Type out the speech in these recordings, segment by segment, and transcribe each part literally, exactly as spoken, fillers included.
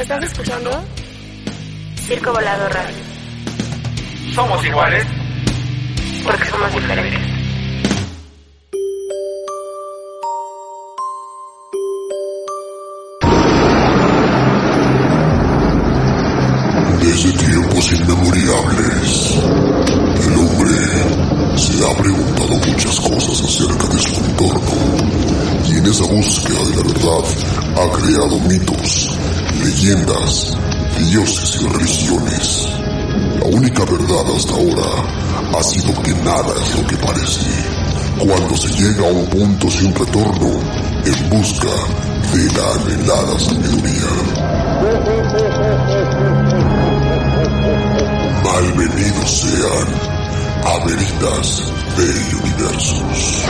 ¿Estás escuchando? Circo Volado Radio. Somos iguales porque somos diferentes. Desde tiempos inmemorables, el hombre se ha preguntado muchas cosas acerca de su entorno, y en esa búsqueda de la verdad ha creado mitos, leyendas, dioses y religiones. La única verdad hasta ahora ha sido que nada es lo que parece, cuando se llega a un punto sin retorno en busca de la anhelada sabiduría. Malvenidos sean a Veritas Dei Universus.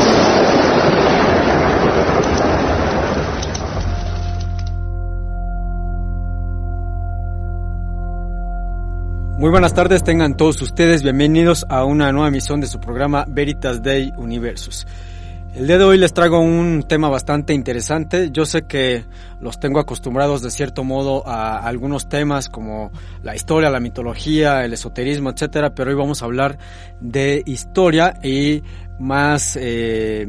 Muy buenas tardes, tengan todos ustedes bienvenidos a una nueva emisión de su programa Veritas Dei Universus. El día de hoy les traigo un tema bastante interesante. Yo sé que los tengo acostumbrados de cierto modo a algunos temas como la historia, la mitología, el esoterismo, etcétera, pero hoy vamos a hablar de historia y más, eh,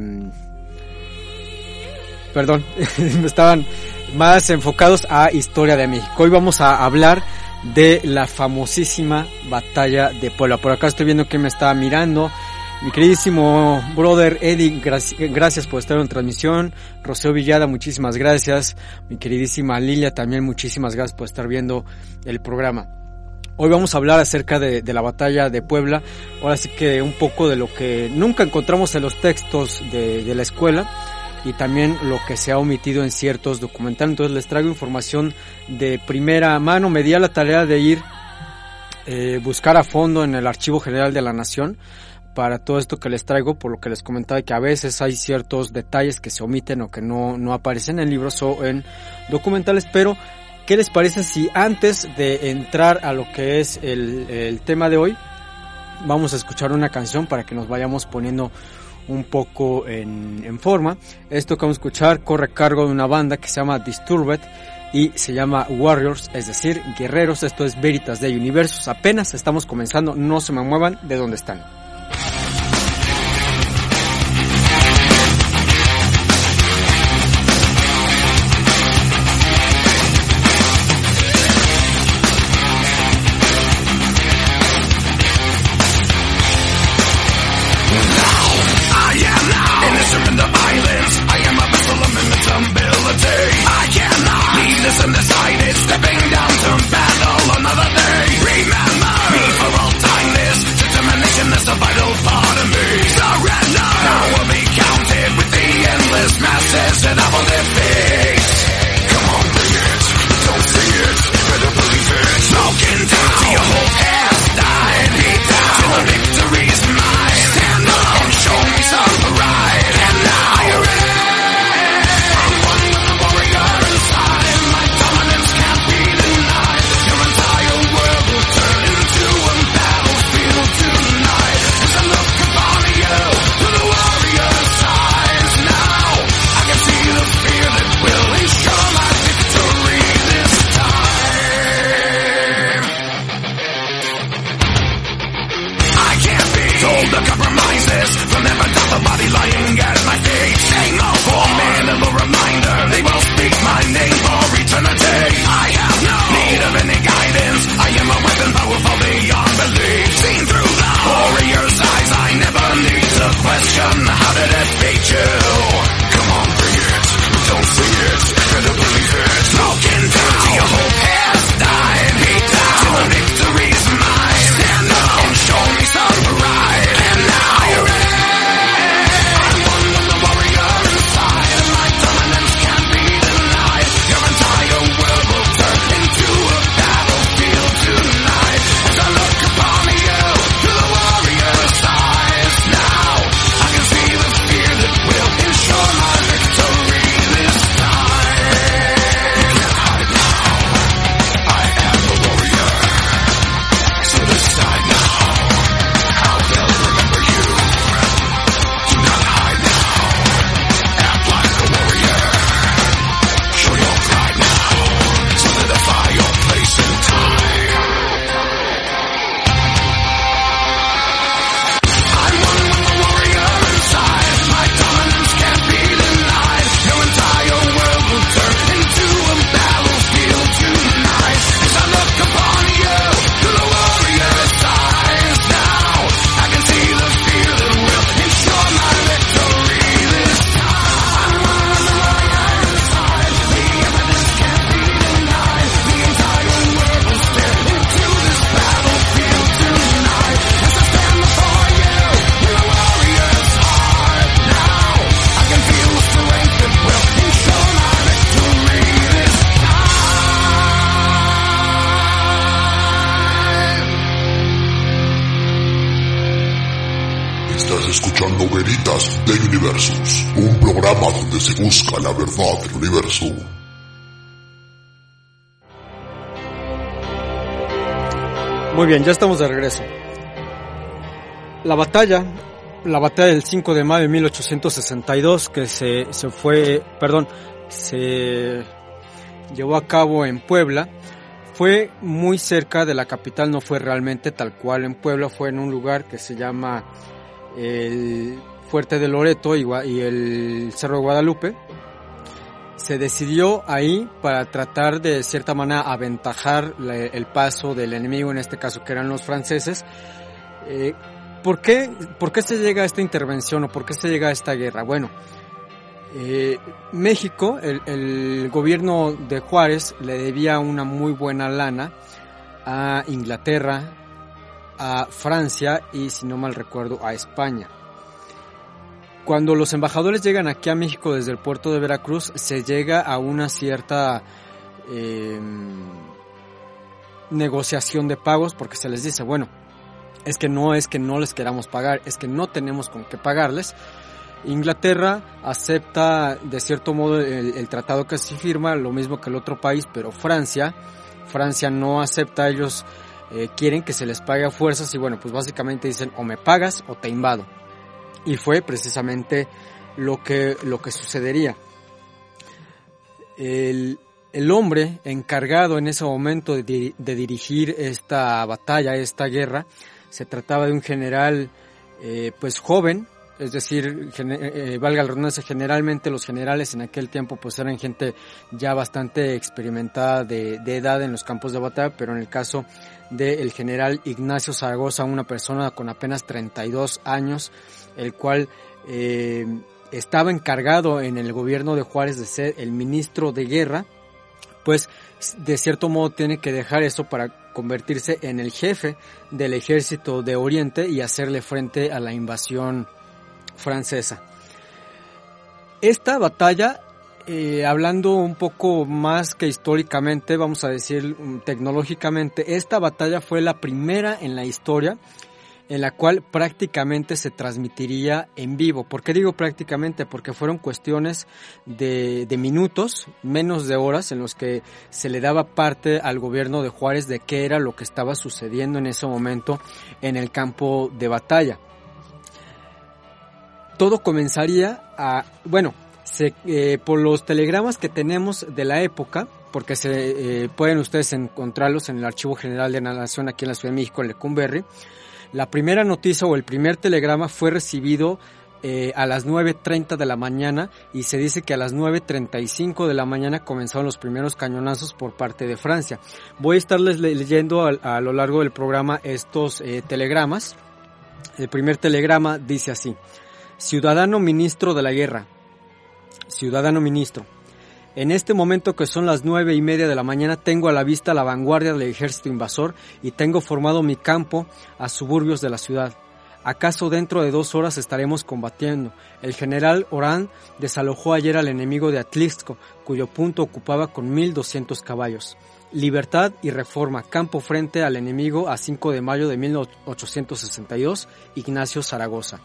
perdón, estaban más enfocados a historia de México. Hoy vamos a hablar de la famosísima batalla de Puebla. Por acá estoy viendo que me está mirando mi queridísimo brother Eddie, gracias, gracias por estar en transmisión. Rocío Villada, muchísimas gracias. Mi queridísima Lilia, también muchísimas gracias por estar viendo el programa. Hoy vamos a hablar acerca de, de la batalla de Puebla. Ahora sí que un poco de lo que nunca encontramos en los textos de, de la escuela y también lo que se ha omitido en ciertos documentales. Entonces les traigo información de primera mano. Me di a la tarea de ir eh, buscar a fondo en el Archivo General de la Nación para todo esto que les traigo, por lo que les comentaba que a veces hay ciertos detalles que se omiten o que no, no aparecen en libros o en documentales, pero ¿qué les parece si antes de entrar a lo que es el, el tema de hoy, vamos a escuchar una canción para que nos vayamos poniendo un poco en, en forma? Esto que vamos a escuchar corre a cargo de una banda que se llama Disturbed y se llama Warriors, es decir, guerreros. Esto es Veritas Dei Universus. Apenas estamos comenzando, no se me muevan de donde están. Undecided, stepping down to battle another day. Remember me for all time, this determination is survival. escuchando Veritas de Universus, un programa donde se busca la verdad del universo. Muy bien, ya estamos de regreso. La batalla, la batalla del cinco de mayo de mil ochocientos sesenta y dos, que se, se fue, perdón, se llevó a cabo en Puebla, fue muy cerca de la capital, no fue realmente tal cual en Puebla, fue en un lugar que se llama el Fuerte de Loreto y, y el Cerro de Guadalupe. Se decidió ahí para tratar de cierta manera aventajar la, el paso del enemigo, en este caso que eran los franceses. Eh, ¿por qué, ¿Por qué se llega a esta intervención o por qué se llega a esta guerra? Bueno, eh, México, el, el gobierno de Juárez le debía una muy buena lana a Inglaterra, a Francia y, si no mal recuerdo, a España. Cuando los embajadores llegan aquí a México desde el puerto de Veracruz, se llega a una cierta eh, negociación de pagos, porque se les dice, bueno, es que no es que no les queramos pagar, es que no tenemos con qué pagarles. Inglaterra acepta de cierto modo el, el tratado que se firma, lo mismo que el otro país, pero Francia, Francia no acepta, ellos eh, quieren que se les pague a fuerzas y bueno, pues básicamente dicen o me pagas o te invado. Y fue precisamente lo que, lo que sucedería. El, el hombre encargado en ese momento de, de dirigir esta batalla, esta guerra, se trataba de un general eh, pues joven, es decir, gener, eh, valga la redundancia, generalmente los generales en aquel tiempo pues eran gente ya bastante experimentada de, de edad en los campos de batalla, pero en el caso del general Ignacio Zaragoza, una persona con apenas treinta y dos años, el cual eh, estaba encargado en el gobierno de Juárez de ser el ministro de guerra, pues de cierto modo tiene que dejar eso para convertirse en el jefe del ejército de Oriente y hacerle frente a la invasión francesa. Esta batalla, eh, hablando un poco más que históricamente, vamos a decir tecnológicamente, esta batalla fue la primera en la historia en la cual prácticamente se transmitiría en vivo. ¿Por qué digo prácticamente? Porque fueron cuestiones de, de minutos, menos de horas, en los que se le daba parte al gobierno de Juárez de qué era lo que estaba sucediendo en ese momento en el campo de batalla. Todo comenzaría a, bueno, se, eh, por los telegramas que tenemos de la época, porque se eh, pueden ustedes encontrarlos en el Archivo General de la Nación aquí en la Ciudad de México, en Lecumberri. La primera noticia o el primer telegrama fue recibido eh, a las nueve treinta de la mañana y se dice que a las nueve treinta y cinco de la mañana comenzaron los primeros cañonazos por parte de Francia. Voy a estarles leyendo a, a lo largo del programa estos eh, telegramas. El primer telegrama dice así: Ciudadano ministro de la guerra, ciudadano ministro, en este momento que son las nueve y media de la mañana tengo a la vista la vanguardia del ejército invasor y tengo formado mi campo a suburbios de la ciudad. ¿Acaso dentro de dos horas estaremos combatiendo? El general Orán desalojó ayer al enemigo de Atlixco, cuyo punto ocupaba con mil doscientos caballos. Libertad y reforma, campo frente al enemigo a cinco de mayo de mil ochocientos sesenta y dos, Ignacio Zaragoza.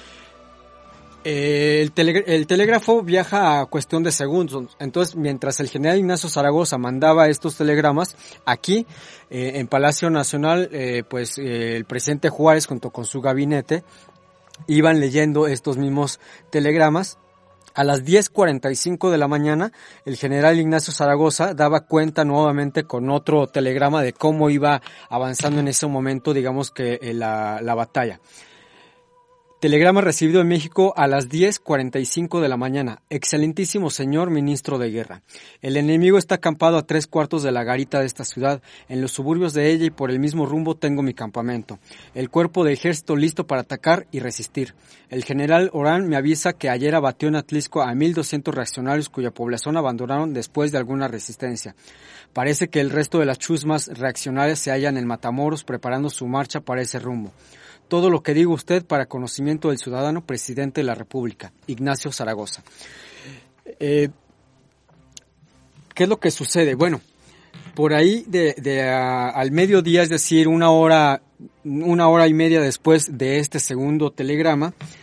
El, tele, el telégrafo viaja a cuestión de segundos, entonces mientras el general Ignacio Zaragoza mandaba estos telegramas, aquí eh, en Palacio Nacional, eh, pues eh, el presidente Juárez junto con su gabinete iban leyendo estos mismos telegramas. A las diez cuarenta y cinco de la mañana, el general Ignacio Zaragoza daba cuenta nuevamente con otro telegrama de cómo iba avanzando en ese momento, digamos que eh, la, la batalla. Telegrama recibido en México a las diez cuarenta y cinco de la mañana. Excelentísimo señor ministro de guerra. El enemigo está acampado a tres cuartos de la garita de esta ciudad. En los suburbios de ella y por el mismo rumbo tengo mi campamento. El cuerpo de ejército listo para atacar y resistir. El general Orán me avisa que ayer abatió en Atlixco a mil doscientos reaccionarios cuya población abandonaron después de alguna resistencia. Parece que el resto de las chusmas reaccionarias se hallan en Matamoros preparando su marcha para ese rumbo. Todo lo que diga usted para conocimiento del ciudadano presidente de la República, Ignacio Zaragoza. Eh, ¿Qué es lo que sucede? Bueno, por ahí de, de a, al mediodía, es decir, una hora, una hora y media después de este segundo telegrama,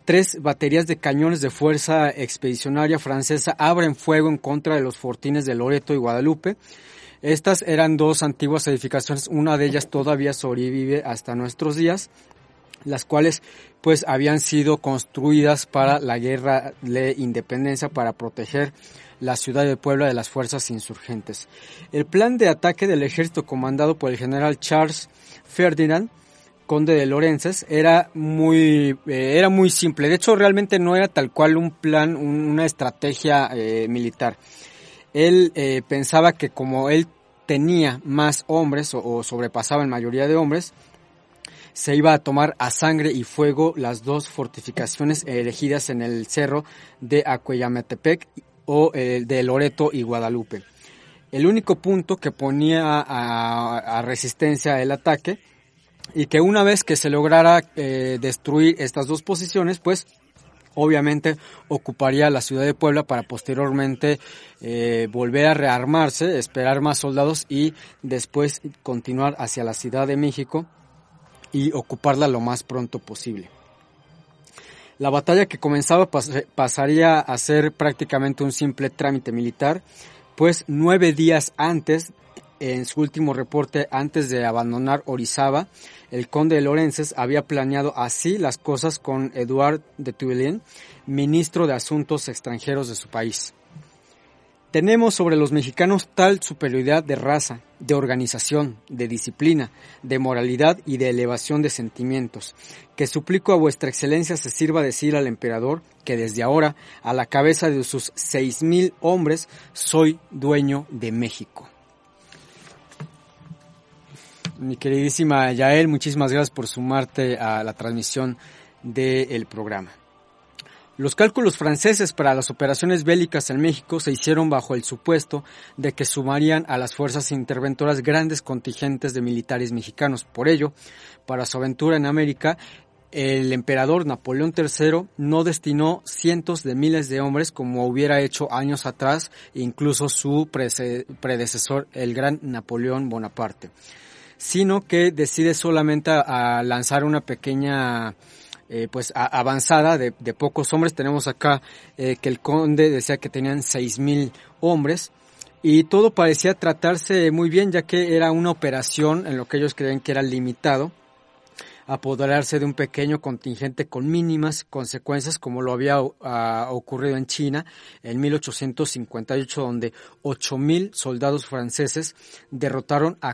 tres baterías de cañones de fuerza expedicionaria francesa abren fuego en contra de los fortines de Loreto y Guadalupe. Estas eran dos antiguas edificaciones, una de ellas todavía sobrevive hasta nuestros días, las cuales pues habían sido construidas para la guerra de independencia, para proteger la ciudad de Puebla de las fuerzas insurgentes. El plan de ataque del ejército comandado por el general Charles Ferdinand, conde de Lorences, era muy eh, era muy simple. De hecho, realmente no era tal cual un plan, un, una estrategia eh, militar. Él eh, pensaba que como él tenía más hombres o, o sobrepasaba en mayoría de hombres, se iba a tomar a sangre y fuego las dos fortificaciones erigidas en el cerro de Acuellametepec o el de Loreto y Guadalupe. El único punto que ponía a, a resistencia el ataque, y que una vez que se lograra eh, destruir estas dos posiciones, pues obviamente ocuparía la ciudad de Puebla para posteriormente eh, volver a rearmarse, esperar más soldados y después continuar hacia la Ciudad de México y ocuparla lo más pronto posible. La batalla que comenzaba pas- pasaría a ser prácticamente un simple trámite militar, pues nueve días antes, en su último reporte antes de abandonar Orizaba, el conde de Lorences había planeado así las cosas con Edouard de Touillon, ministro de Asuntos Extranjeros de su país. Tenemos sobre los mexicanos tal superioridad de raza, de organización, de disciplina, de moralidad y de elevación de sentimientos, que suplico a vuestra excelencia se sirva decir al emperador que desde ahora, a la cabeza de sus seis mil hombres, soy dueño de México. Mi queridísima Yael, muchísimas gracias por sumarte a la transmisión del programa. Los cálculos franceses para las operaciones bélicas en México se hicieron bajo el supuesto de que sumarían a las fuerzas interventoras grandes contingentes de militares mexicanos. Por ello, para su aventura en América, el emperador Napoleón tercero no destinó cientos de miles de hombres como hubiera hecho años atrás, incluso su predecesor, el gran Napoleón Bonaparte, sino que decide solamente a, a lanzar una pequeña eh, pues a, avanzada de, de pocos hombres. Tenemos acá eh, que el conde decía que tenían seis mil hombres y todo parecía tratarse muy bien, ya que era una operación en lo que ellos creían que era limitado, apoderarse de un pequeño contingente con mínimas consecuencias, como lo había uh, ocurrido en China en mil ochocientos cincuenta y ocho, donde ocho mil soldados franceses derrotaron a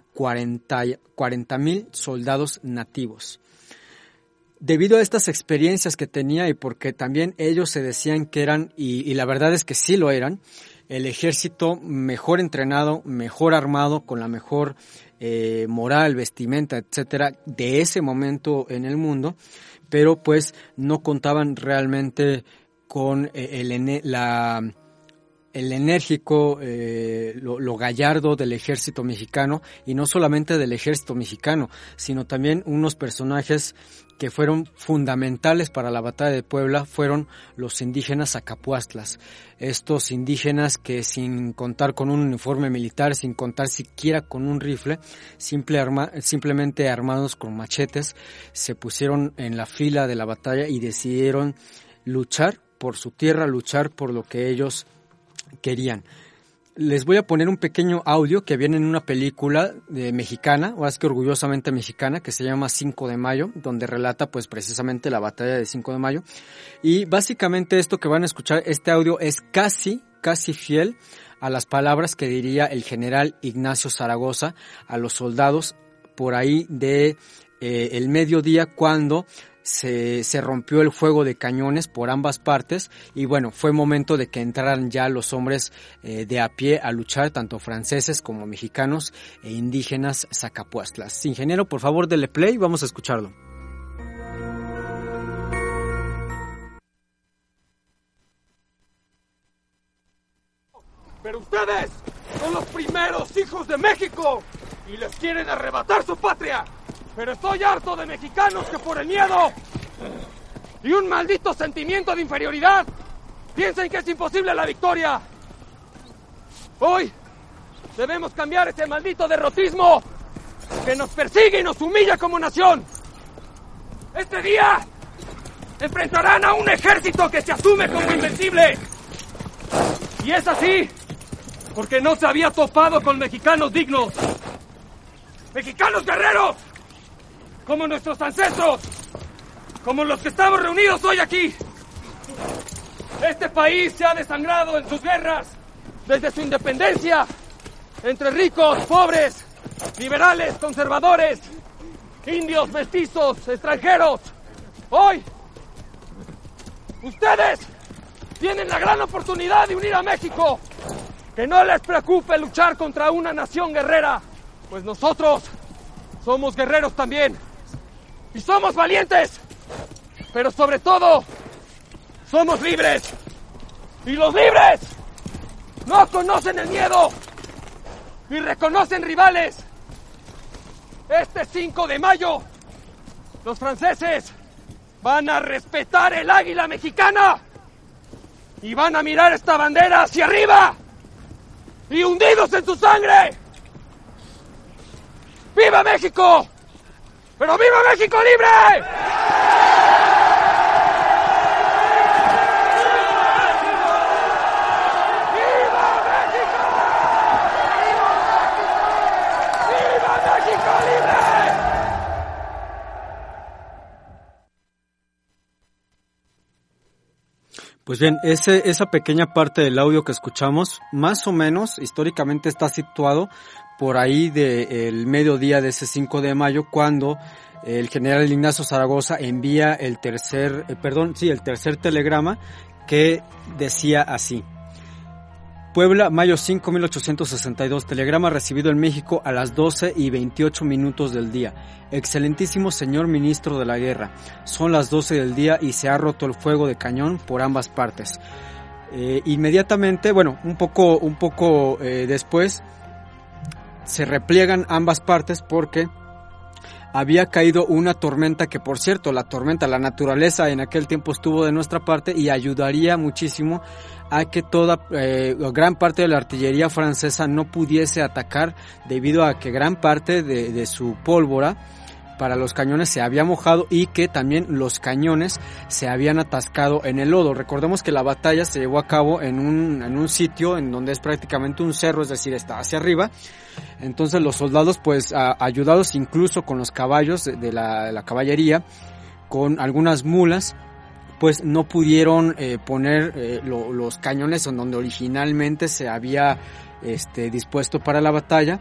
cuarenta mil soldados nativos. Debido a estas experiencias que tenía y porque también ellos se decían que eran, y, y la verdad es que sí lo eran, el ejército mejor entrenado, mejor armado, con la mejor eh, moral, vestimenta, etcétera, de ese momento en el mundo, pero pues no contaban realmente con eh, el, la, el enérgico, eh, lo, lo gallardo del ejército mexicano, y no solamente del ejército mexicano, sino también unos personajes que fueron fundamentales para la batalla de Puebla fueron los indígenas zacapuastlas. Estos indígenas que, sin contar con un uniforme militar, sin contar siquiera con un rifle, simple arma, simplemente armados con machetes, se pusieron en la fila de la batalla y decidieron luchar por su tierra, luchar por lo que ellos querían. Les voy a poner un pequeño audio que viene en una película de mexicana, o es que orgullosamente mexicana, que se llama cinco de mayo, donde relata pues precisamente la batalla de cinco de mayo. Y básicamente esto que van a escuchar, este audio es casi, casi fiel a las palabras que diría el general Ignacio Zaragoza a los soldados por ahí de eh, el mediodía, cuando Se, se rompió el fuego de cañones por ambas partes y bueno, fue momento de que entraran ya los hombres eh, de a pie a luchar, tanto franceses como mexicanos e indígenas zacapuastlas. Ingeniero, por favor, dele play, vamos a escucharlo. Pero ustedes son los primeros hijos de México y les quieren arrebatar su patria. Pero estoy harto de mexicanos que por el miedo y un maldito sentimiento de inferioridad piensen que es imposible la victoria. Hoy debemos cambiar este maldito derrotismo que nos persigue y nos humilla como nación. Este día enfrentarán a un ejército que se asume como invencible. Y es así porque no se había topado con mexicanos dignos. Mexicanos guerreros, como nuestros ancestros, como los que estamos reunidos hoy aquí. Este país se ha desangrado en sus guerras desde su independencia, entre ricos, pobres, liberales, conservadores, indios, mestizos, extranjeros. Hoy, ustedes tienen la gran oportunidad de unir a México. Que no les preocupe luchar contra una nación guerrera, pues nosotros somos guerreros también. Y somos valientes, pero sobre todo, somos libres. Y los libres no conocen el miedo y reconocen rivales. Este cinco de mayo, los franceses van a respetar el águila mexicana y van a mirar esta bandera hacia arriba y hundidos en su sangre. ¡Viva México! ¡Pero viva México libre! Pues bien, ese, esa pequeña parte del audio que escuchamos, más o menos, históricamente está situado por ahí del mediodía de ese cinco de mayo, cuando el general Ignacio Zaragoza envía el tercer, eh, perdón, sí, el tercer telegrama que decía así: Puebla, mayo cinco, mil ochocientos sesenta y dos, telegrama recibido en México a las doce y veintiocho minutos del día. Excelentísimo señor ministro de la guerra, son las doce del día y se ha roto el fuego de cañón por ambas partes. Eh, inmediatamente, bueno, un poco, un poco eh, después, se repliegan ambas partes porque había caído una tormenta que, por cierto, la tormenta, la naturaleza en aquel tiempo estuvo de nuestra parte y ayudaría muchísimo a que toda, eh, gran parte de la artillería francesa no pudiese atacar, debido a que gran parte de, de su pólvora para los cañones se había mojado y que también los cañones se habían atascado en el lodo. Recordemos que la batalla se llevó a cabo en un, en un sitio en donde es prácticamente un cerro, es decir, está hacia arriba. Entonces los soldados, pues a, ayudados incluso con los caballos de, de, la, de la caballería, con algunas mulas, pues no pudieron eh, poner eh, lo, los cañones en donde originalmente se había este, dispuesto para la batalla.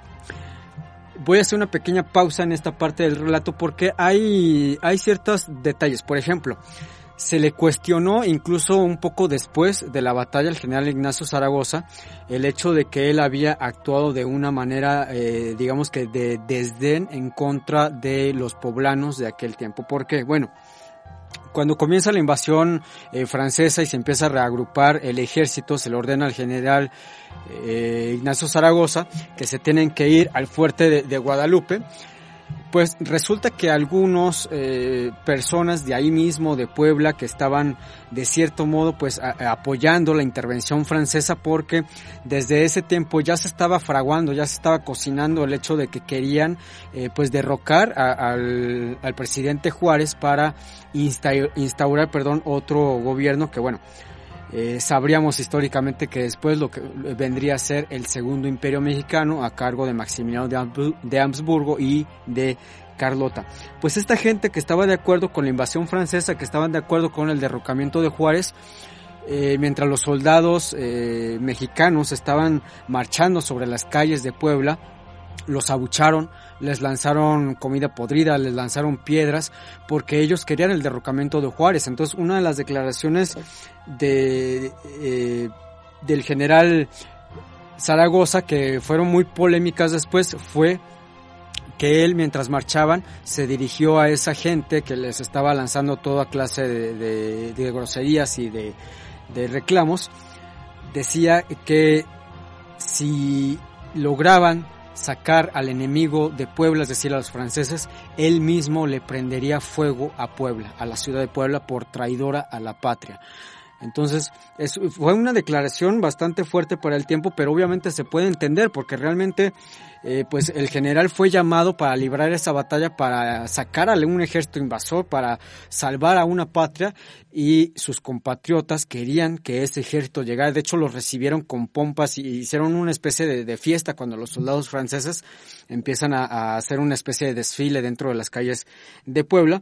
Voy a hacer una pequeña pausa en esta parte del relato porque hay, hay ciertos detalles. Por ejemplo, se le cuestionó incluso un poco después de la batalla al general Ignacio Zaragoza el hecho de que él había actuado de una manera, eh, digamos que de desdén en contra de los poblanos de aquel tiempo. ¿Por qué? Bueno, cuando comienza la invasión eh, francesa y se empieza a reagrupar el ejército, se le ordena al general eh, Ignacio Zaragoza que se tienen que ir al fuerte de, de Guadalupe. Pues resulta que algunos eh, personas de ahí mismo, de Puebla, que estaban de cierto modo pues a, a, apoyando la intervención francesa, porque desde ese tiempo ya se estaba fraguando, ya se estaba cocinando el hecho de que querían eh, pues derrocar a, al, al presidente Juárez para instaurar, instaurar perdón, otro gobierno que, bueno, Eh, sabríamos históricamente que después lo que vendría a ser el segundo imperio mexicano a cargo de Maximiliano de Habsburgo y de Carlota. Pues esta gente que estaba de acuerdo con la invasión francesa, que estaban de acuerdo con el derrocamiento de Juárez, eh, mientras los soldados eh, mexicanos estaban marchando sobre las calles de Puebla, los abucharon, les lanzaron comida podrida, les lanzaron piedras, porque ellos querían el derrocamiento de Juárez. Entonces, una de las declaraciones de eh, del general Zaragoza, que fueron muy polémicas después, fue que él, mientras marchaban, se dirigió a esa gente que les estaba lanzando toda clase de, de, de groserías y de, de reclamos. Decía que si lograban sacar al enemigo de Puebla, es decir, a los franceses, él mismo le prendería fuego a Puebla, a la ciudad de Puebla, por traidora a la patria. Entonces, es, fue una declaración bastante fuerte para el tiempo, pero obviamente se puede entender porque realmente eh, pues el general fue llamado para librar esa batalla, para sacar a un ejército invasor, para salvar a una patria, y sus compatriotas querían que ese ejército llegara. De hecho, los recibieron con pompas y hicieron una especie de, de fiesta cuando los soldados franceses empiezan a, a hacer una especie de desfile dentro de las calles de Puebla.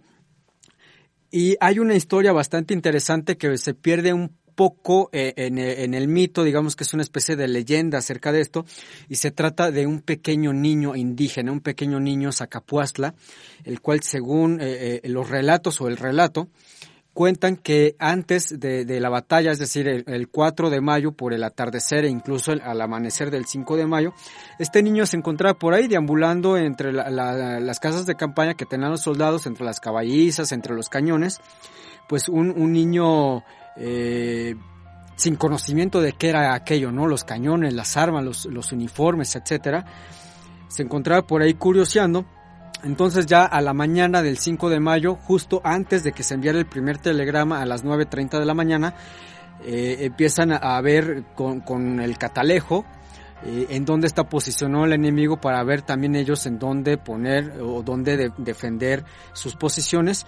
Y hay una historia bastante interesante que se pierde un poco eh, en, en el mito, digamos que es una especie de leyenda acerca de esto, y se trata de un pequeño niño indígena, un pequeño niño Zacapuastla, el cual según eh, eh, los relatos o el relato, cuentan que antes de, de la batalla, es decir, el, el cuatro de mayo, por el atardecer e incluso el, al amanecer del cinco de mayo, este niño se encontraba por ahí deambulando entre la, la, las casas de campaña que tenían los soldados, entre las caballizas, entre los cañones, pues un, un niño eh, sin conocimiento de qué era aquello, ¿no? Los cañones, las armas, los, los uniformes, etcétera. Se encontraba por ahí curioseando. Entonces ya a la mañana del cinco de mayo, justo antes de que se enviara el primer telegrama a las nueve treinta de la mañana, eh, empiezan a ver con, con el catalejo eh, en dónde está posicionado el enemigo, para ver también ellos en dónde poner o dónde de, defender sus posiciones.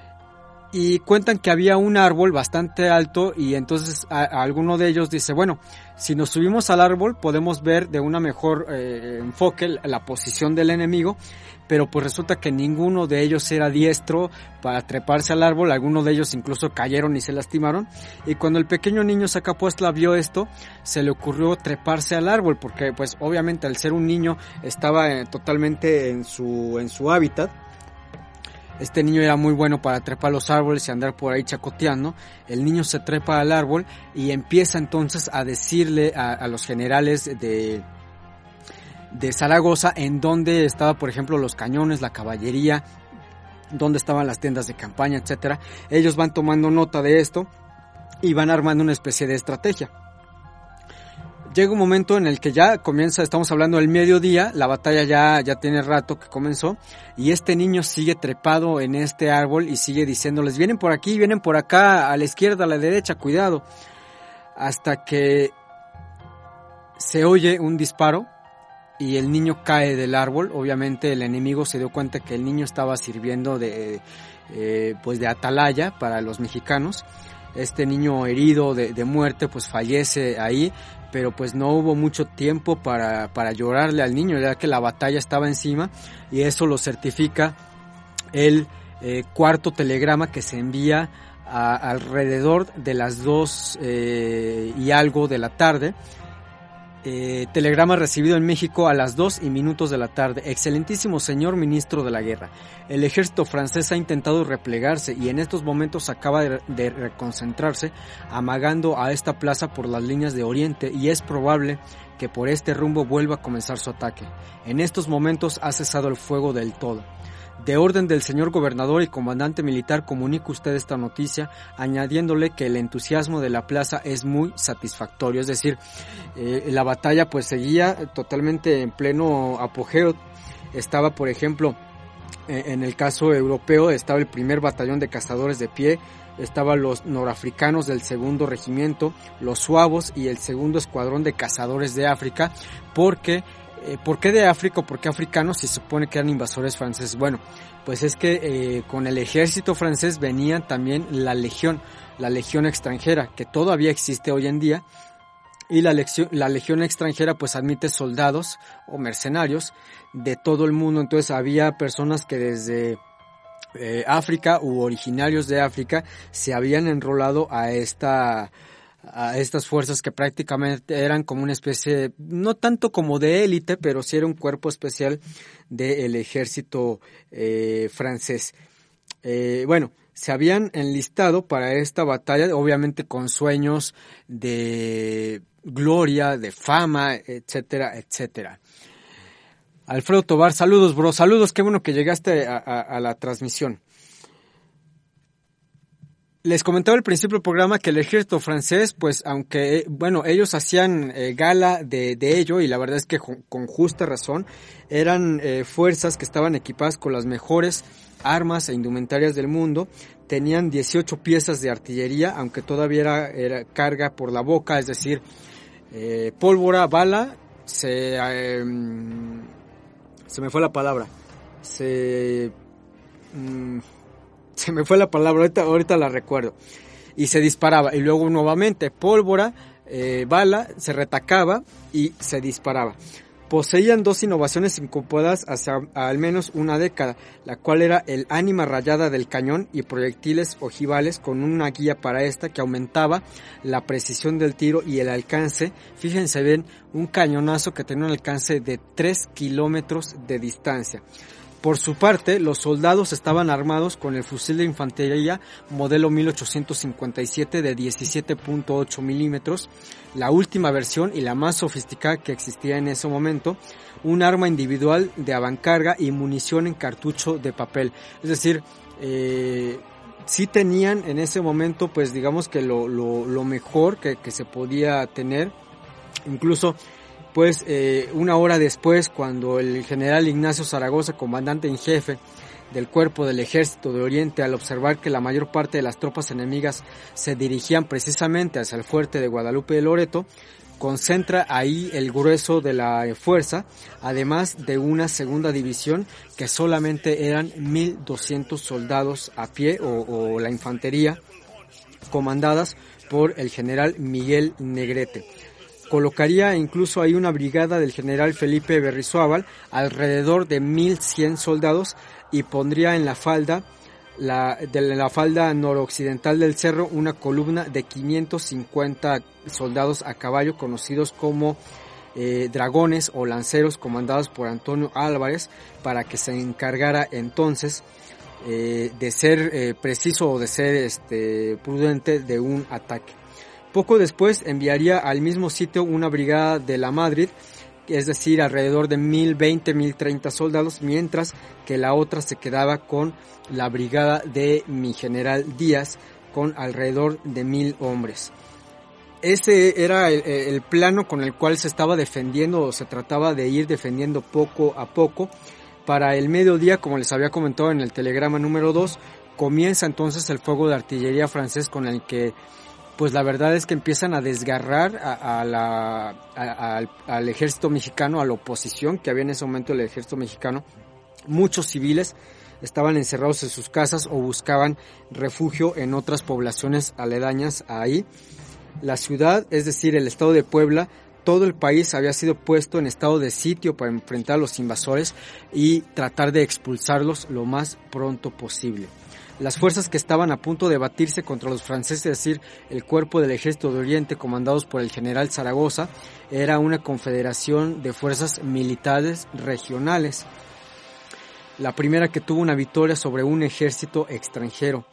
Y cuentan que había un árbol bastante alto, y entonces a, a alguno de ellos dice, bueno, si nos subimos al árbol podemos ver de una mejor eh, enfoque la posición del enemigo, pero pues resulta que ninguno de ellos era diestro para treparse al árbol, algunos de ellos incluso cayeron y se lastimaron, y cuando el pequeño niño Zacapuastla vio esto, se le ocurrió treparse al árbol, porque pues obviamente al ser un niño estaba eh, totalmente en su, en su hábitat. Este niño era muy bueno para trepar los árboles y andar por ahí chacoteando. El niño se trepa al árbol y empieza entonces a decirle a, a los generales de, de Zaragoza en dónde estaba, por ejemplo, los cañones, la caballería, dónde estaban las tiendas de campaña, etcétera. Ellos van tomando nota de esto y van armando una especie de estrategia. Llega un momento en el que ya comienza, estamos hablando del mediodía, la batalla ya, ya tiene rato que comenzó, y este niño sigue trepado en este árbol y sigue diciéndoles, vienen por aquí, vienen por acá, a la izquierda, a la derecha, cuidado, hasta que se oye un disparo y el niño cae del árbol. Obviamente el enemigo se dio cuenta que el niño estaba sirviendo de, eh, pues de atalaya para los mexicanos. Este niño herido de, de muerte pues fallece ahí, pero pues no hubo mucho tiempo para, para llorarle al niño, ya que la batalla estaba encima, y eso lo certifica el eh, cuarto telegrama que se envía a, alrededor de las dos eh, y algo de la tarde. Eh, telegrama recibido en México a las dos y minutos de la tarde. Excelentísimo señor ministro de la guerra, el ejército francés ha intentado replegarse y en estos momentos acaba de, de reconcentrarse, amagando a esta plaza por las líneas de oriente, y es probable que por este rumbo vuelva a comenzar su ataque. En estos momentos ha cesado el fuego del todo. De orden del señor gobernador y comandante militar, comunica usted esta noticia, añadiéndole que el entusiasmo de la plaza es muy satisfactorio. Es decir, eh, la batalla pues seguía totalmente en pleno apogeo. Estaba, por ejemplo, eh, en el caso europeo, estaba el primer batallón de cazadores de pie, estaban los norafricanos del segundo regimiento, los suavos y el segundo escuadrón de cazadores de África, porque Eh, ¿por qué de África o por qué africanos si se supone que eran invasores franceses? Bueno, pues es que eh, con el ejército francés venían también la legión, la legión extranjera, que todavía existe hoy en día, y la, legión, la legión extranjera pues admite soldados o mercenarios de todo el mundo. Entonces había personas que desde eh, África u originarios de África se habían enrolado a esta... a estas fuerzas que prácticamente eran como una especie, no tanto como de élite, pero sí era un cuerpo especial del ejército eh, francés. Eh, bueno, se habían enlistado para esta batalla, obviamente con sueños de gloria, de fama, etcétera, etcétera. Alfredo Tobar, saludos, bro, saludos, qué bueno que llegaste a, a, a la transmisión. Les comentaba al principio del programa que el ejército francés, pues aunque, bueno, ellos hacían eh, gala de, de ello, y la verdad es que con, con justa razón, eran eh, fuerzas que estaban equipadas con las mejores armas e indumentarias del mundo. Tenían dieciocho piezas de artillería, aunque todavía era, era carga por la boca, es decir, eh, pólvora, bala, se, eh, se me fue la palabra, se... Mm, Se me fue la palabra, ahorita, ahorita la recuerdo. Y se disparaba. Y luego nuevamente pólvora, eh, bala, se retacaba y se disparaba. Poseían dos innovaciones incorporadas hace al menos una década, la cual era el ánima rayada del cañón y proyectiles ojivales con una guía para esta que aumentaba la precisión del tiro y el alcance. Fíjense bien, un cañonazo que tenía un alcance de tres kilómetros de distancia. Por su parte, los soldados estaban armados con el fusil de infantería modelo mil ochocientos cincuenta y siete de diecisiete punto ocho milímetros, la última versión y la más sofisticada que existía en ese momento, un arma individual de avancarga y munición en cartucho de papel. Es decir, eh, sí tenían en ese momento, pues digamos que lo, lo, lo mejor que, que se podía tener, incluso pues eh, una hora después, cuando el general Ignacio Zaragoza, comandante en jefe del cuerpo del ejército de Oriente, al observar que la mayor parte de las tropas enemigas se dirigían precisamente hacia el fuerte de Guadalupe de Loreto, concentra ahí el grueso de la fuerza, además de una segunda división que solamente eran mil doscientos soldados a pie o, o la infantería, comandadas por el general Miguel Negrete. Colocaría incluso ahí una brigada del general Felipe Berrizábal, alrededor de mil cien soldados, y pondría en la falda, la, de la falda noroccidental del cerro, una columna de quinientos cincuenta soldados a caballo, conocidos como eh, dragones o lanceros, comandados por Antonio Álvarez, para que se encargara entonces eh, de ser eh, preciso o de ser este, prudente de un ataque. Poco después enviaría al mismo sitio una brigada de la Madrid, es decir, alrededor de mil veinte, mil treinta soldados, mientras que la otra se quedaba con la brigada de mi general Díaz, con alrededor de mil hombres. Ese era el, el plano con el cual se estaba defendiendo, o se trataba de ir defendiendo poco a poco. Para el mediodía, como les había comentado en el telegrama número dos, comienza entonces el fuego de artillería francés, con el que pues la verdad es que empiezan a desgarrar a, a la, a, a, al, al ejército mexicano, a la oposición que había en ese momento el ejército mexicano. Muchos civiles estaban encerrados en sus casas o buscaban refugio en otras poblaciones aledañas ahí. La ciudad, es decir, el estado de Puebla, todo el país había sido puesto en estado de sitio para enfrentar a los invasores y tratar de expulsarlos lo más pronto posible. Las fuerzas que estaban a punto de batirse contra los franceses, es decir, el cuerpo del ejército de Oriente comandados por el general Zaragoza, era una confederación de fuerzas militares regionales. La primera que tuvo una victoria sobre un ejército extranjero.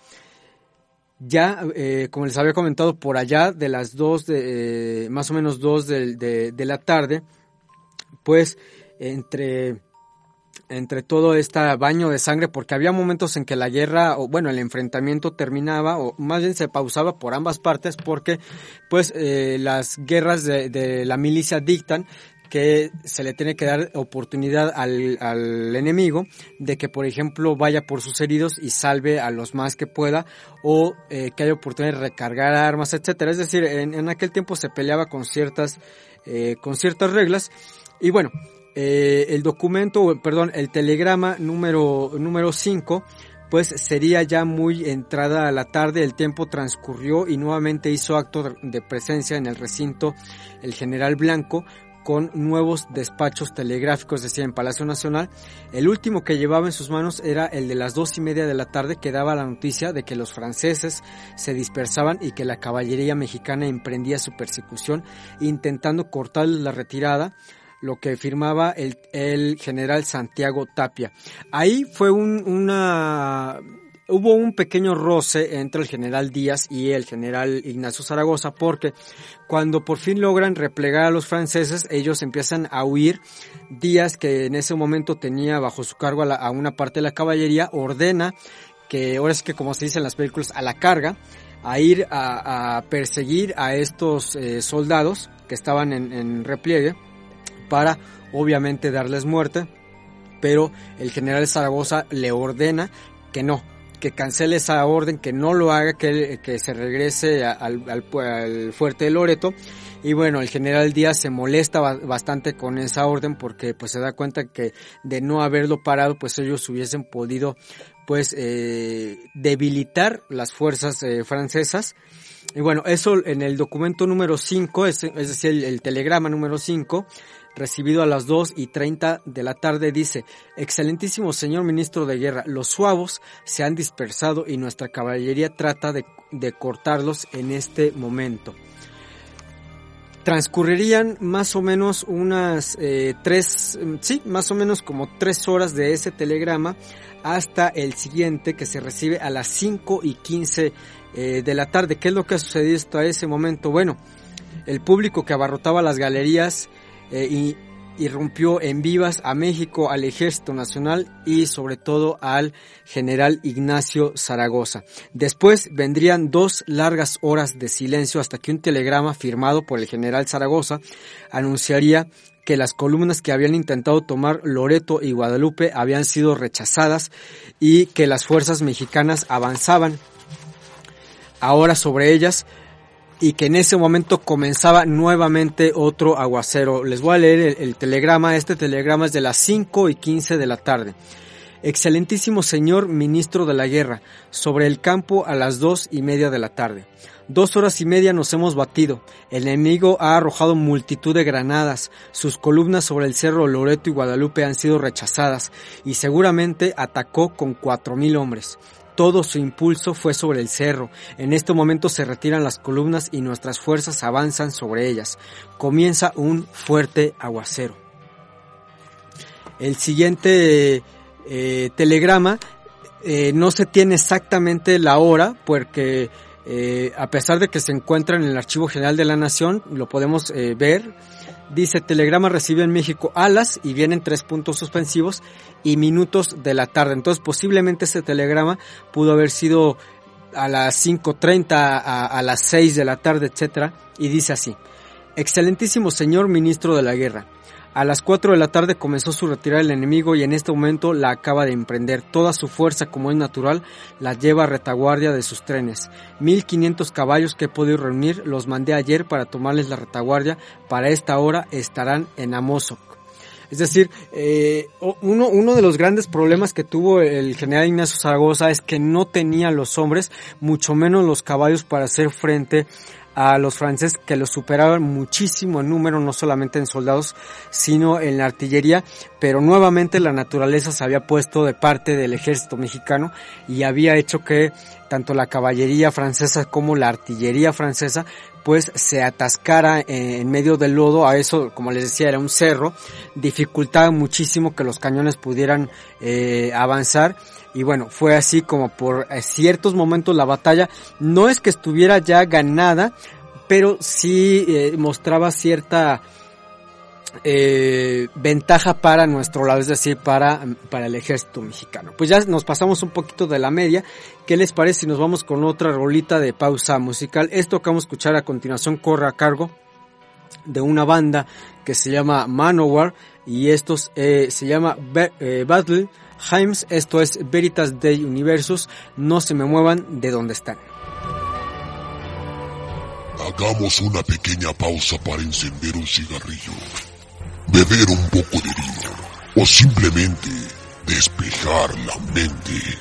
Ya, eh, como les había comentado, por allá de las dos, de, eh, más o menos dos de, de, de la tarde, pues entre... entre todo este baño de sangre, porque había momentos en que la guerra, o bueno, el enfrentamiento terminaba, o más bien se pausaba por ambas partes, porque pues eh, las guerras de, de la milicia dictan que se le tiene que dar oportunidad al, al enemigo de que, por ejemplo, vaya por sus heridos y salve a los más que pueda, o eh, que haya oportunidad de recargar armas, etcétera. Es decir, en, en aquel tiempo se peleaba con ciertas, eh, con ciertas reglas, y bueno, Eh, el documento, perdón, el telegrama número número cinco, pues sería ya muy entrada a la tarde, el tiempo transcurrió y nuevamente hizo acto de presencia en el recinto el general Blanco con nuevos despachos telegráficos, es decir, en Palacio Nacional. El último que llevaba en sus manos era el de las dos y media de la tarde, que daba la noticia de que los franceses se dispersaban y que la caballería mexicana emprendía su persecución, intentando cortarles la retirada, lo que firmaba el, el general Santiago Tapia. Ahí fue un, una, hubo un pequeño roce entre el general Díaz y el general Ignacio Zaragoza, porque cuando por fin logran replegar a los franceses, ellos empiezan a huir. Díaz, que en ese momento tenía bajo su cargo a, la, a una parte de la caballería, ordena que, ahora es que como se dice en las películas, a la carga, a ir a, a perseguir a estos eh, soldados que estaban en, en repliegue para obviamente darles muerte, pero el general Zaragoza le ordena que no, que cancele esa orden, que no lo haga, que, que se regrese al, al, al fuerte de Loreto. Y bueno, el general Díaz se molesta bastante con esa orden porque pues se da cuenta que de no haberlo parado, pues ellos hubiesen podido pues eh, debilitar las fuerzas eh, francesas. Y bueno, eso en el documento número cinco, es, es decir, el, el telegrama número cinco, recibido a las dos y treinta de la tarde, dice: excelentísimo señor ministro de guerra, los suavos se han dispersado y nuestra caballería trata de, de cortarlos en este momento. Transcurrirían más o menos unas eh, tres, sí, más o menos como tres horas de ese telegrama hasta el siguiente, que se recibe a las cinco y quince eh, de la tarde. ¿Qué es lo que ha sucedido hasta ese momento? Bueno, el público que abarrotaba las galerías eh, y irrumpió en vivas a México, al Ejército Nacional y sobre todo al general Ignacio Zaragoza. Después vendrían dos largas horas de silencio hasta que un telegrama firmado por el general Zaragoza anunciaría que las columnas que habían intentado tomar Loreto y Guadalupe habían sido rechazadas y que las fuerzas mexicanas avanzaban ahora sobre ellas, y que en ese momento comenzaba nuevamente otro aguacero. Les voy a leer el, el telegrama. Este telegrama es de las cinco y quince de la tarde. Excelentísimo señor ministro de la guerra, sobre el campo a las dos y media de la tarde. Dos horas y media nos hemos batido. El enemigo ha arrojado multitud de granadas. Sus columnas sobre el cerro Loreto y Guadalupe han sido rechazadas y seguramente atacó con cuatro mil hombres. Todo su impulso fue sobre el cerro. En este momento se retiran las columnas y nuestras fuerzas avanzan sobre ellas. Comienza un fuerte aguacero. El siguiente eh, telegrama eh, no se tiene exactamente la hora, porque eh, a pesar de que se encuentra en el Archivo General de la Nación, lo podemos eh, ver. Dice: telegrama recibido en México a las, y vienen tres puntos suspensivos, y minutos de la tarde. Entonces posiblemente ese telegrama pudo haber sido a las cinco treinta, a, a las seis de la tarde, etcétera. Y dice así: excelentísimo señor ministro de la guerra, a las cuatro de la tarde comenzó su retirada el enemigo y en este momento la acaba de emprender. Toda su fuerza, como es natural, la lleva a retaguardia de sus trenes. Mil quinientos caballos que he podido reunir los mandé ayer para tomarles la retaguardia. Para esta hora estarán en Amozoc. Es decir, eh, uno, uno de los grandes problemas que tuvo el general Ignacio Zaragoza es que no tenía los hombres, mucho menos los caballos, para hacer frente a los franceses, que los superaban muchísimo en número, no solamente en soldados, sino en la artillería. Pero nuevamente la naturaleza se había puesto de parte del ejército mexicano y había hecho que tanto la caballería francesa como la artillería francesa pues se atascara en medio del lodo. A eso, como les decía, era un cerro, dificultaba muchísimo que los cañones pudieran eh, avanzar. Y bueno, fue así como por ciertos momentos la batalla no es que estuviera ya ganada, pero sí eh, mostraba cierta eh, ventaja para nuestro lado, es decir, para, para el ejército mexicano. Pues ya nos pasamos un poquito de la media. ¿Qué les parece si nos vamos con otra rolita de pausa musical? Esto que vamos a escuchar a continuación corre a cargo de una banda que se llama Manowar, y estos eh, se llama eh, Battle Hymns. Esto es Veritas Dei Universus. No se me muevan de donde están. Hagamos una pequeña pausa para encender un cigarrillo, beber un poco de vino o simplemente despejar la mente.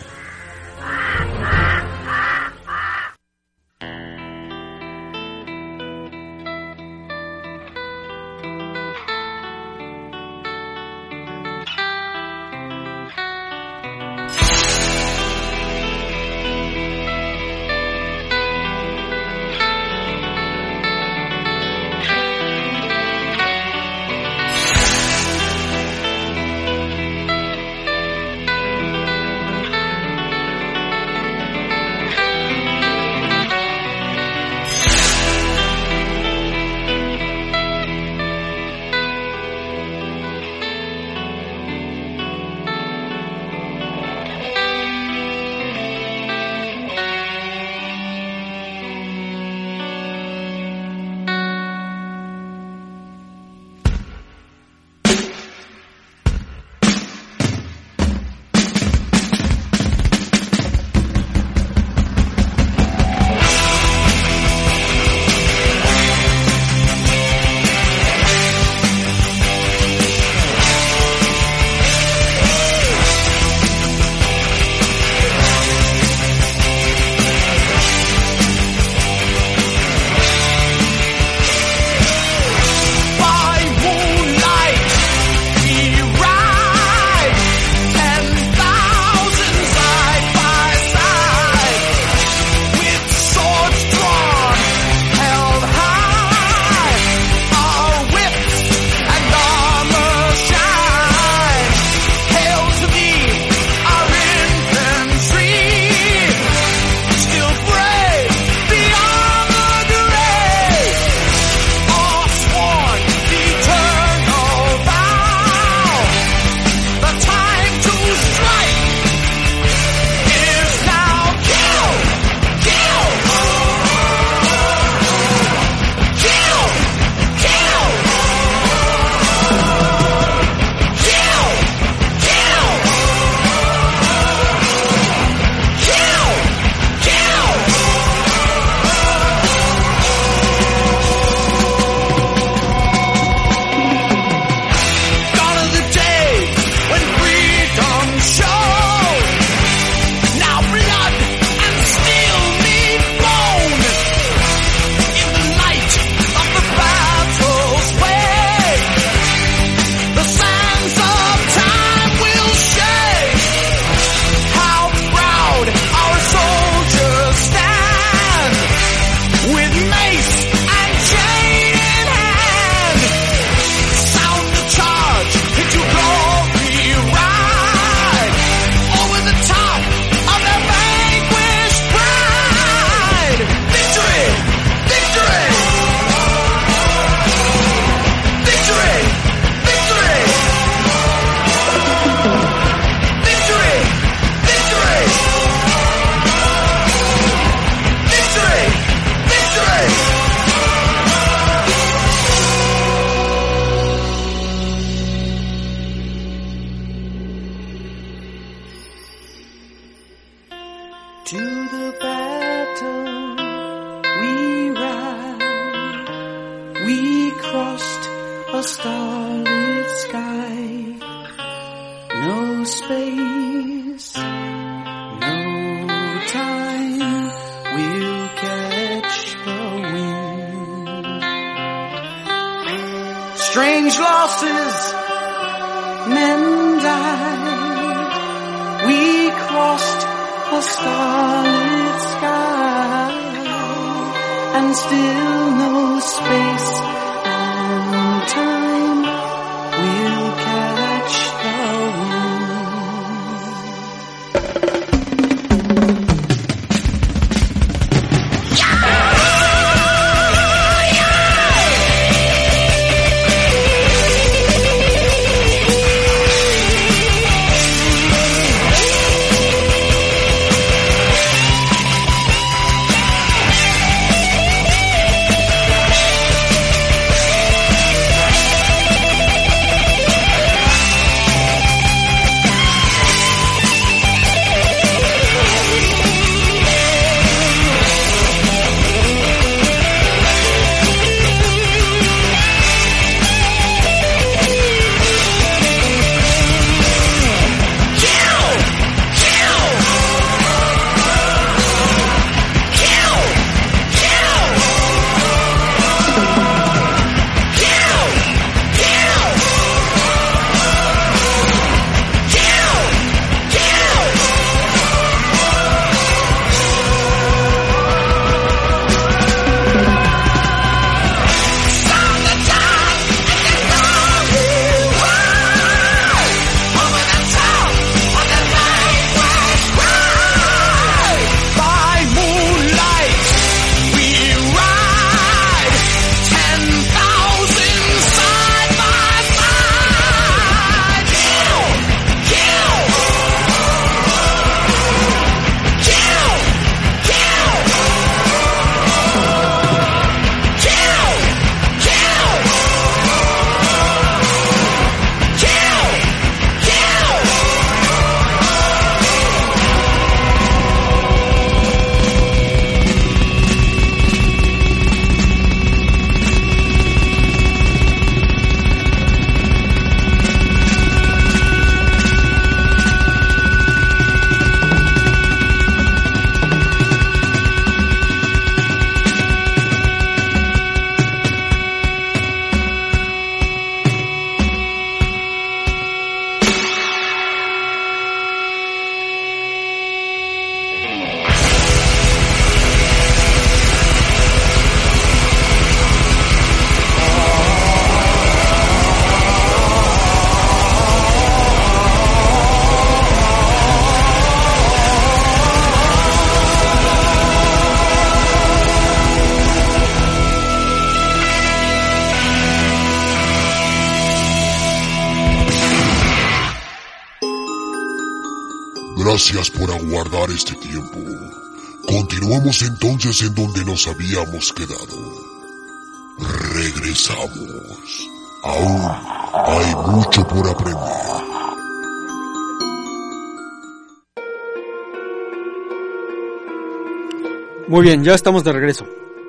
to the battle we ride. We crossed a starlit sky. No space, no time, we'll catch the wind. Strange losses, men died. We crossed a starlit sky, and still no space and time, we'll catch the wind. Gracias por aguardar este tiempo. Continuamos entonces en donde nos habíamos quedado. Regresamos. Aún hay mucho por aprender. Muy bien, ya estamos de regreso.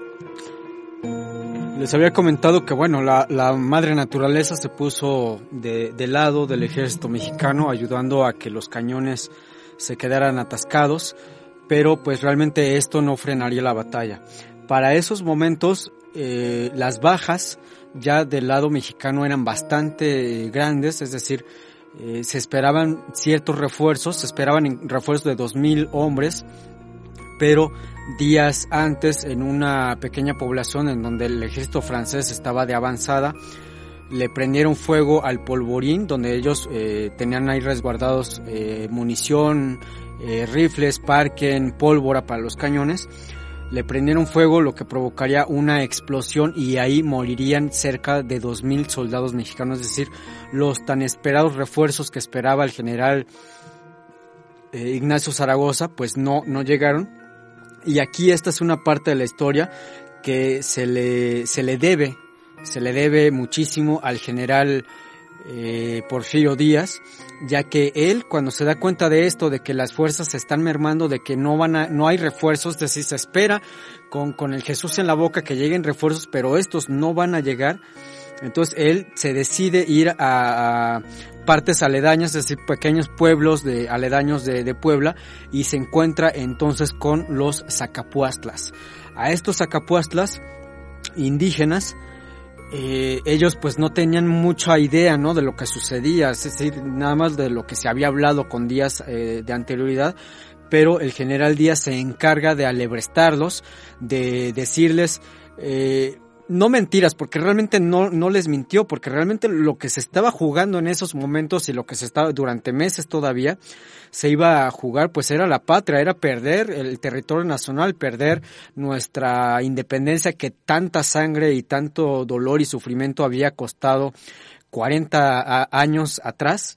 Les había comentado que, bueno, la, la madre naturaleza se puso de, de lado del ejército mexicano, ayudando a que los cañones se quedaran atascados, pero pues realmente esto no frenaría la batalla. Para esos momentos, eh, las bajas ya del lado mexicano eran bastante grandes, es decir, eh, se esperaban ciertos refuerzos, se esperaban refuerzos de dos mil hombres, pero días antes, en una pequeña población en donde el ejército francés estaba de avanzada, le prendieron fuego al polvorín, donde ellos eh, tenían ahí resguardados eh, munición, eh, rifles, parquen, pólvora para los cañones. Le prendieron fuego, lo que provocaría una explosión, y ahí morirían cerca de dos mil soldados mexicanos, es decir, los tan esperados refuerzos que esperaba el general eh, Ignacio Zaragoza, pues no, no llegaron. Y aquí esta es una parte de la historia que se le, se le debe, se le debe muchísimo al general eh, Porfirio Díaz, ya que él, cuando se da cuenta de esto, de que las fuerzas se están mermando, de que no van a, no hay refuerzos, es decir, se espera con, con el Jesús en la boca que lleguen refuerzos, pero estos no van a llegar. Entonces él se decide ir a, a partes aledañas, es decir, pequeños pueblos de aledaños de, de Puebla, y se encuentra entonces con los Zacapuastlas. A estos Zacapuastlas indígenas, eh, ellos pues no tenían mucha idea, ¿no?, de lo que sucedía, es decir, nada más de lo que se había hablado con días eh, de anterioridad, pero el general Díaz se encarga de alebrestarlos, de decirles eh, no mentiras, porque realmente no, no les mintió, porque realmente lo que se estaba jugando en esos momentos y lo que se estaba durante meses todavía se iba a jugar, pues era la patria, era perder el territorio nacional, perder nuestra independencia que tanta sangre y tanto dolor y sufrimiento había costado cuarenta años atrás.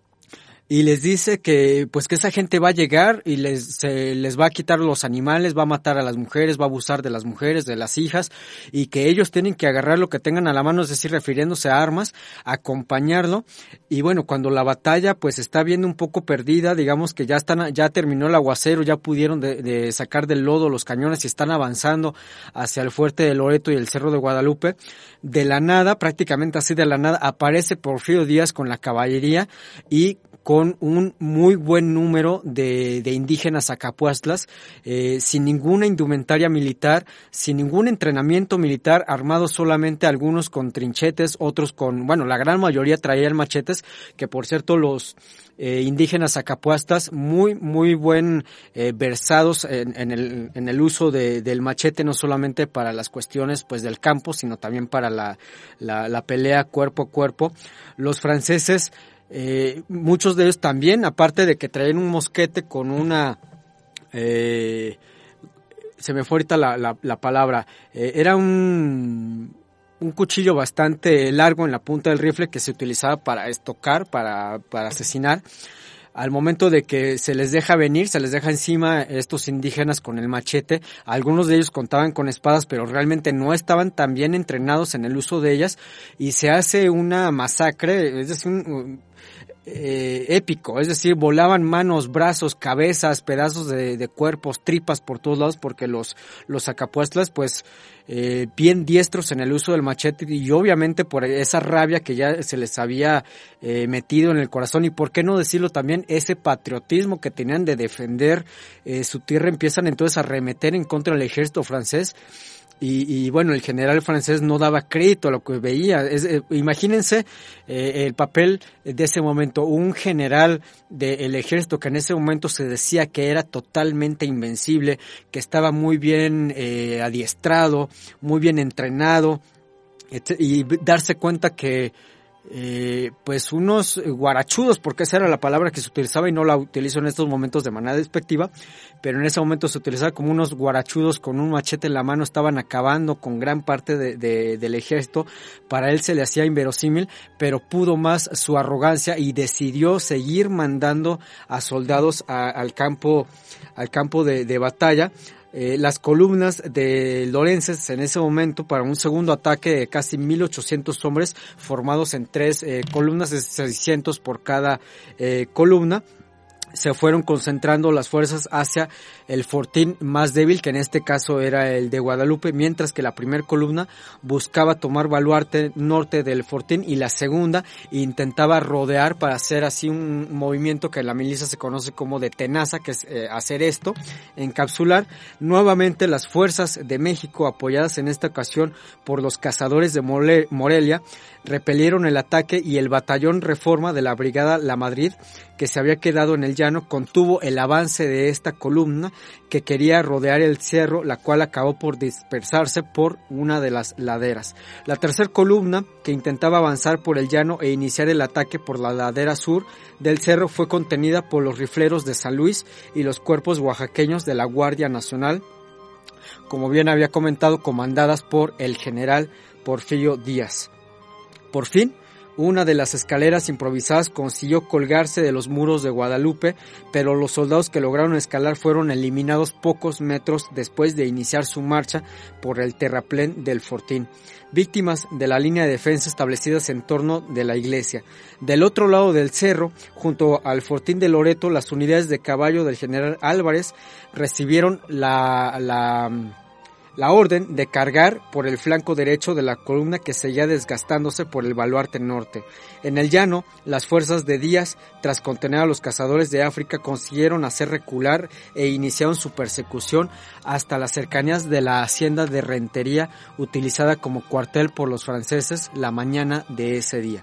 Y les dice que pues que esa gente va a llegar y les se les va a quitar los animales, va a matar a las mujeres, va a abusar de las mujeres, de las hijas, y que ellos tienen que agarrar lo que tengan a la mano, es decir, refiriéndose a armas, acompañarlo. Y bueno, cuando la batalla pues está viendo un poco perdida, digamos que ya están ya terminó el aguacero, ya pudieron de, de sacar del lodo los cañones y están avanzando hacia el fuerte de Loreto y el Cerro de Guadalupe, de la nada, prácticamente así de la nada, aparece Porfirio Díaz con la caballería y con un muy buen número de, de indígenas zacapuastlas, eh, sin ninguna indumentaria militar, sin ningún entrenamiento militar, armados solamente algunos con trinchetes, otros con, bueno, la gran mayoría traían machetes, que por cierto los eh, indígenas zacapuastlas muy, muy buen eh, versados en, en el, en el uso de, del machete, no solamente para las cuestiones pues del campo, sino también para la, la, la pelea cuerpo a cuerpo. Los franceses, Eh, muchos de ellos también, aparte de que traían un mosquete con una, eh, se me fue ahorita la, la, la palabra, eh, era un, un cuchillo bastante largo en la punta del rifle que se utilizaba para estocar, para, para asesinar. Al momento de que se les deja venir, se les deja encima estos indígenas con el machete, algunos de ellos contaban con espadas, pero realmente no estaban tan bien entrenados en el uso de ellas, y se hace una masacre, es decir, un, eh, épico, es decir, volaban manos, brazos, cabezas, pedazos de, de cuerpos, tripas por todos lados, porque los, los zacapuastlas, pues, eh, bien diestros en el uso del machete, y obviamente por esa rabia que ya se les había eh, metido en el corazón, y por qué no decirlo también, ese patriotismo que tenían de defender eh, su tierra, empiezan entonces a arremeter en contra del ejército francés. Y, y bueno, el general francés no daba crédito a lo que veía. Es, eh, imagínense eh, el papel de ese momento, un general del ejército que en ese momento se decía que era totalmente invencible, que estaba muy bien eh, adiestrado, muy bien entrenado, y darse cuenta que Eh, pues unos guarachudos, porque esa era la palabra que se utilizaba y no la utilizo en estos momentos de manera despectiva, pero en ese momento se utilizaba como unos guarachudos con un machete en la mano, estaban acabando con gran parte de, de, del ejército. Para él se le hacía inverosímil, pero pudo más su arrogancia y decidió seguir mandando a soldados a, al campo, al campo de, de batalla. Eh, las columnas de lorenses en ese momento, para un segundo ataque de casi mil ochocientos hombres formados en tres eh, columnas de seiscientos por cada eh, columna, se fueron concentrando las fuerzas hacia el fortín más débil, que en este caso era el de Guadalupe, mientras que la primera columna buscaba tomar baluarte norte del fortín y la segunda intentaba rodear para hacer así un movimiento que en la milicia se conoce como de tenaza, que es eh, hacer esto, encapsular. Nuevamente las fuerzas de México, apoyadas en esta ocasión por los cazadores de More- Morelia, repelieron el ataque, y el batallón Reforma de la Brigada La Madrid, que se había quedado en el llano, contuvo el avance de esta columna que quería rodear el cerro, la cual acabó por dispersarse por una de las laderas. La tercera columna, que intentaba avanzar por el llano e iniciar el ataque por la ladera sur del cerro, fue contenida por los rifleros de San Luis y los cuerpos oaxaqueños de la Guardia Nacional, como bien había comentado, comandadas por el general Porfirio Díaz. Por fin, Una de las escaleras improvisadas consiguió colgarse de los muros de Guadalupe, pero los soldados que lograron escalar fueron eliminados pocos metros después de iniciar su marcha por el terraplén del fortín, víctimas de la línea de defensa establecidas en torno de la iglesia. Del otro lado del cerro, junto al fortín de Loreto, las unidades de caballo del general Álvarez recibieron la... la La orden de cargar por el flanco derecho de la columna que seguía desgastándose por el baluarte norte. En el llano, las fuerzas de Díaz, tras contener a los cazadores de África, consiguieron hacer recular e iniciaron su persecución hasta las cercanías de la hacienda de Rentería, utilizada como cuartel por los franceses la mañana de ese día.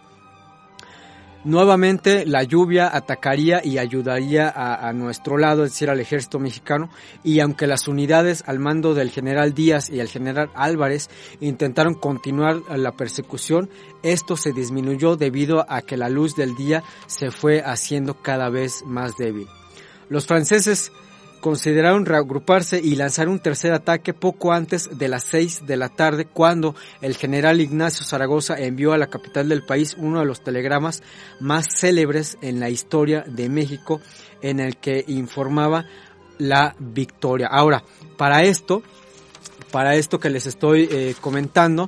Nuevamente la lluvia atacaría y ayudaría a, a nuestro lado, es decir, al ejército mexicano, y aunque las unidades al mando del general Díaz y el general Álvarez intentaron continuar la persecución, esto se disminuyó debido a que la luz del día se fue haciendo cada vez más débil. Los franceses consideraron reagruparse y lanzar un tercer ataque poco antes de las seis de la tarde, cuando el general Ignacio Zaragoza envió a la capital del país uno de los telegramas más célebres en la historia de México, en el que informaba la victoria. Ahora, para esto, para esto que les estoy eh, comentando,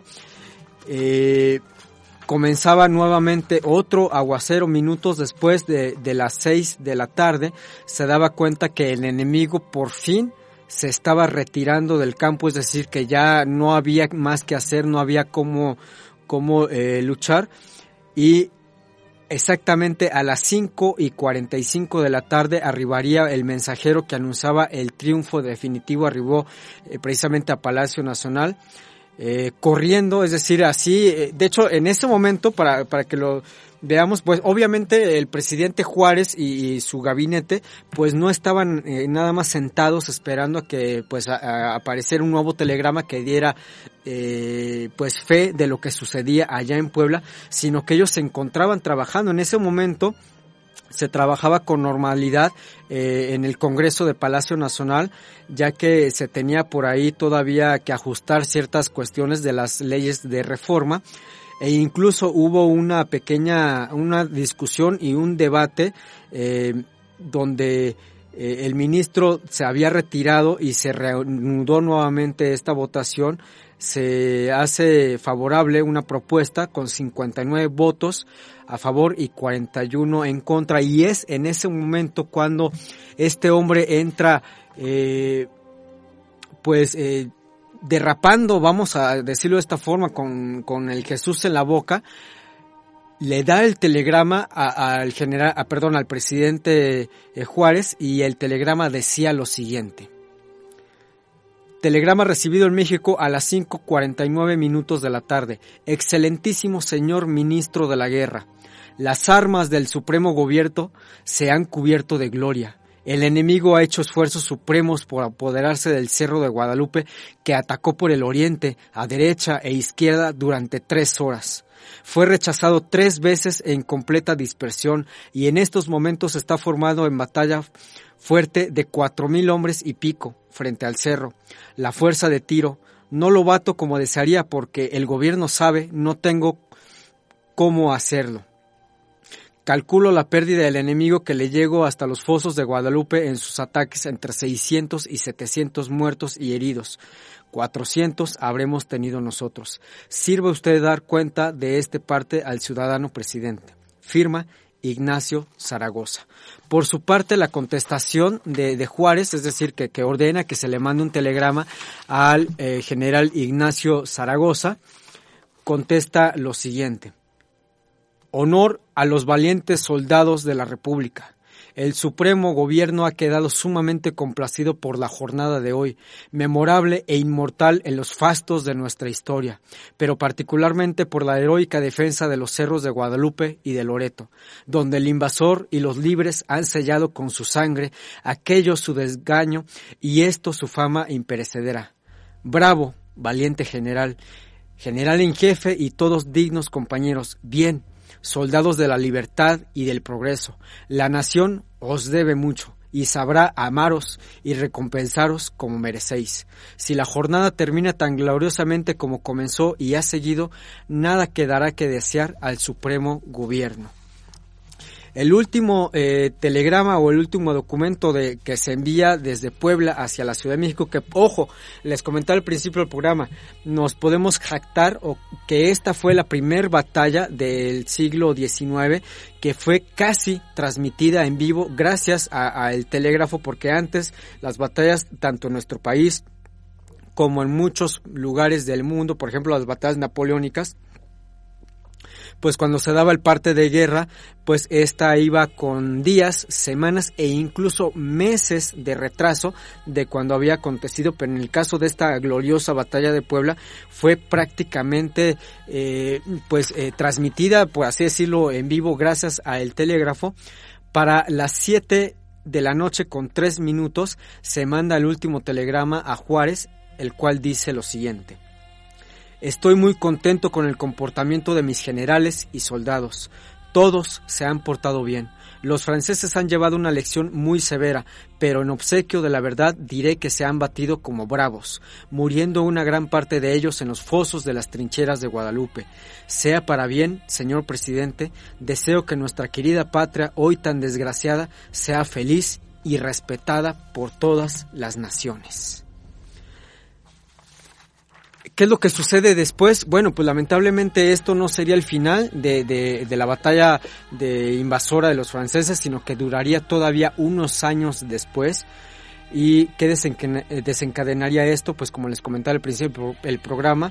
eh, comenzaba nuevamente otro aguacero. Minutos después de, de las seis de la tarde, se daba cuenta que el enemigo por fin se estaba retirando del campo, es decir, que ya no había más que hacer, no había cómo, cómo eh, luchar, y exactamente a las cinco y cuarenta y cinco de la tarde arribaría el mensajero que anunciaba el triunfo definitivo. Arribó eh, precisamente a Palacio Nacional, Eh, corriendo, es decir, así, eh, de hecho, en ese momento, para, para que lo veamos, pues obviamente el presidente Juárez y, y su gabinete, pues no estaban eh, nada más sentados esperando a que, pues, a, a apareciera un nuevo telegrama que diera, eh, pues, fe de lo que sucedía allá en Puebla, sino que ellos se encontraban trabajando. En ese momento se trabajaba con normalidad eh, en el Congreso de Palacio Nacional, ya que se tenía por ahí todavía que ajustar ciertas cuestiones de las leyes de reforma, e incluso hubo una pequeña una discusión y un debate eh, donde eh, el ministro se había retirado y se reanudó nuevamente esta votación. Se hace favorable una propuesta con cincuenta y nueve votos a favor y cuarenta y uno en contra, y es en ese momento cuando este hombre entra eh, pues eh, derrapando, vamos a decirlo de esta forma, con, con el Jesús en la boca. Le da el telegrama al general, a, perdón, al presidente eh, Juárez, y el telegrama decía lo siguiente: telegrama recibido en México a las cinco cuarenta y nueve minutos de la tarde. Excelentísimo señor ministro de la guerra, las armas del supremo gobierno se han cubierto de gloria. El enemigo ha hecho esfuerzos supremos por apoderarse del Cerro de Guadalupe, que atacó por el oriente, a derecha e izquierda durante tres horas. Fue rechazado tres veces en completa dispersión, y en estos momentos está formado en batalla fuerte de cuatro mil hombres y pico frente al cerro. La fuerza de tiro no lo bato como desearía, porque el gobierno sabe no tengo cómo hacerlo. Calculo la pérdida del enemigo que le llegó hasta los fosos de Guadalupe en sus ataques entre seiscientos y setecientos muertos y heridos. cuatrocientos habremos tenido nosotros. Sirva usted dar cuenta de este parte al ciudadano presidente. Firma Ignacio Zaragoza. Por su parte, la contestación de, de Juárez, es decir, que, que ordena que se le mande un telegrama al eh, general Ignacio Zaragoza, contesta lo siguiente: honor a los valientes soldados de la República. El supremo gobierno ha quedado sumamente complacido por la jornada de hoy, memorable e inmortal en los fastos de nuestra historia, pero particularmente por la heroica defensa de los cerros de Guadalupe y de Loreto, donde el invasor y los libres han sellado con su sangre aquello su desgaño y esto su fama imperecedera. Bravo, valiente general, general en jefe y todos dignos compañeros, bien, soldados de la libertad y del progreso. La nación os debe mucho, y sabrá amaros y recompensaros como merecéis. Si la jornada termina tan gloriosamente como comenzó y ha seguido, nada quedará que desear al Supremo Gobierno. El último eh, telegrama o el último documento de que se envía desde Puebla hacia la Ciudad de México, que, ojo, les comentaba al principio del programa, nos podemos jactar o que esta fue la primer batalla del siglo diecinueve que fue casi transmitida en vivo gracias al telégrafo, porque antes las batallas, tanto en nuestro país como en muchos lugares del mundo, por ejemplo las batallas napoleónicas, pues cuando se daba el parte de guerra, pues esta iba con días, semanas e incluso meses de retraso de cuando había acontecido, pero en el caso de esta gloriosa batalla de Puebla fue prácticamente eh, pues eh, transmitida, por así decirlo, en vivo gracias al telégrafo. Para las siete de la noche con tres minutos se manda el último telegrama a Juárez, el cual dice lo siguiente: estoy muy contento con el comportamiento de mis generales y soldados. Todos se han portado bien. Los franceses han llevado una lección muy severa, pero en obsequio de la verdad diré que se han batido como bravos, muriendo una gran parte de ellos en los fosos de las trincheras de Guadalupe. Sea para bien, señor presidente, deseo que nuestra querida patria, hoy tan desgraciada, sea feliz y respetada por todas las naciones. ¿Qué es lo que sucede después? Bueno, pues lamentablemente esto no sería el final de, de, de la batalla de invasora de los franceses, sino que duraría todavía unos años después. ¿Y qué desencadenaría esto? Pues como les comentaba al principio del programa,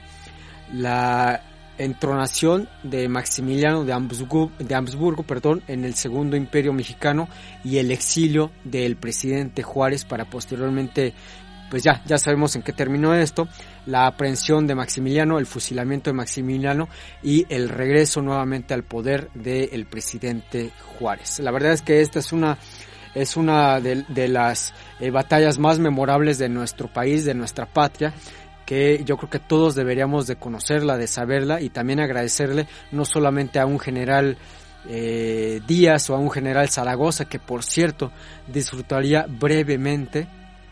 la entronación de Maximiliano de Habsburgo, de Habsburgo perdón, en el Segundo Imperio Mexicano y el exilio del presidente Juárez para posteriormente, pues ya, ya sabemos en qué terminó esto, la aprehensión de Maximiliano, el fusilamiento de Maximiliano y el regreso nuevamente al poder del presidente Juárez. La verdad es que esta es una, es una de, de las eh, batallas más memorables de nuestro país, de nuestra patria, que yo creo que todos deberíamos de conocerla, de saberla y también agradecerle no solamente a un general eh, Díaz o a un general Zaragoza, que por cierto disfrutaría brevemente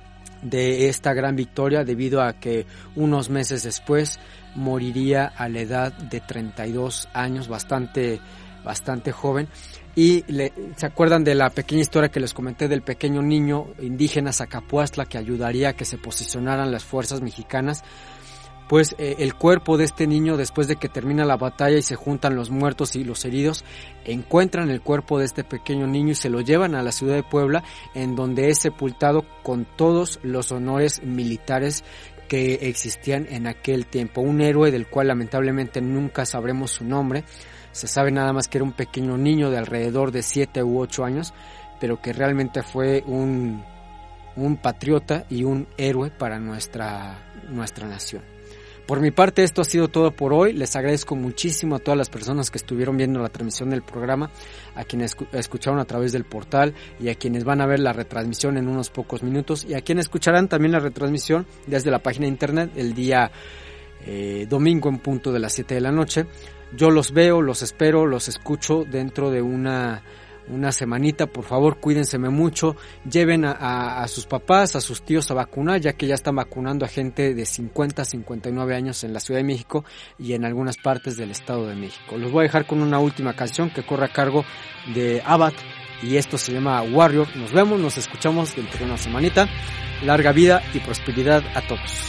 de esta gran victoria debido a que unos meses después moriría a la edad de treinta y dos años, bastante bastante joven. Y le, ¿se acuerdan de la pequeña historia que les comenté del pequeño niño indígena Zacapuastla que ayudaría a que se posicionaran las fuerzas mexicanas? Pues eh, el cuerpo de este niño, después de que termina la batalla y se juntan los muertos y los heridos, encuentran el cuerpo de este pequeño niño y se lo llevan a la ciudad de Puebla, en donde es sepultado con todos los honores militares que existían en aquel tiempo. Un héroe del cual lamentablemente nunca sabremos su nombre. Se sabe nada más que era un pequeño niño de alrededor de siete u ocho años, pero que realmente fue un, un patriota y un héroe para nuestra, nuestra nación. Por mi parte, esto ha sido todo por hoy. Les agradezco muchísimo a todas las personas que estuvieron viendo la transmisión del programa, a quienes escucharon a través del portal y a quienes van a ver la retransmisión en unos pocos minutos y a quienes escucharán también la retransmisión desde la página de internet el día eh, domingo en punto de las siete de la noche. Yo los veo, los espero, los escucho dentro de una... una semanita. Por favor, cuídense mucho, lleven a, a, a sus papás, a sus tíos a vacunar, ya que ya están vacunando a gente de cincuenta a cincuenta y nueve años en la Ciudad de México y en algunas partes del Estado de México. Los voy a dejar con una última canción que corre a cargo de Abad y esto se llama Warrior. Nos vemos, nos escuchamos dentro de una semanita. Larga vida y prosperidad a todos.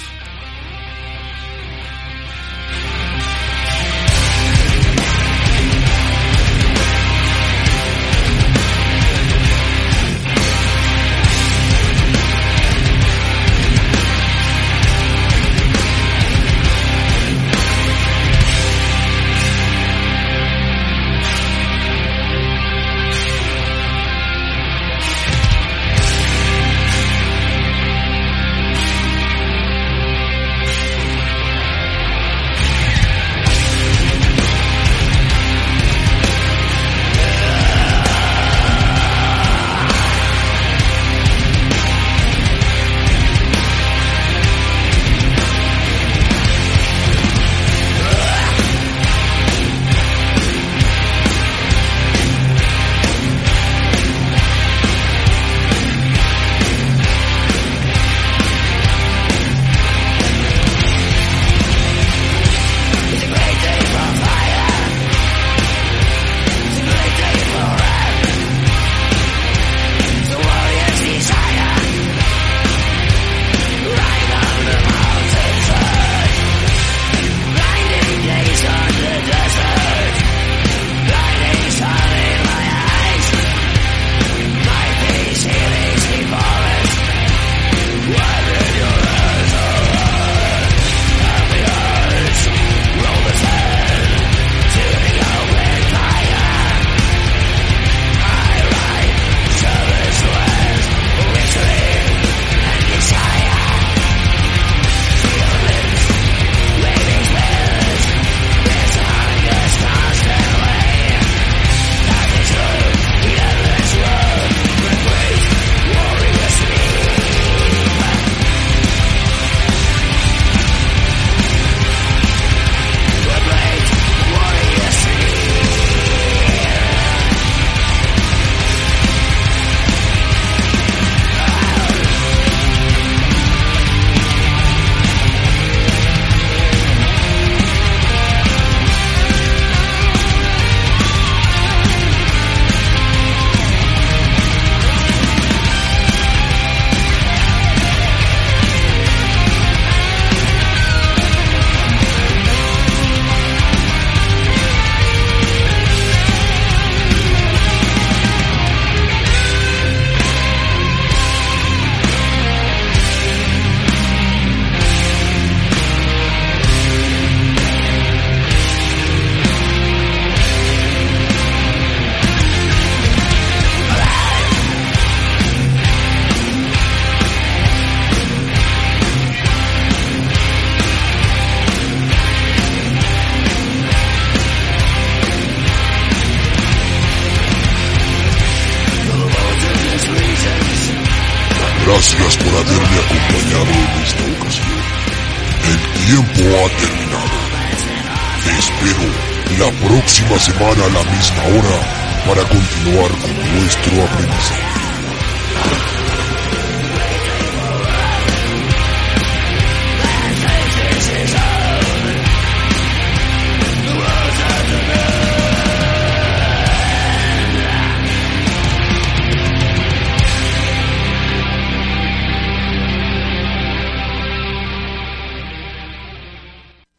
Gracias por haberme acompañado en esta ocasión. El tiempo ha terminado. Te espero la próxima semana a la misma hora para continuar con nuestro aprendizaje.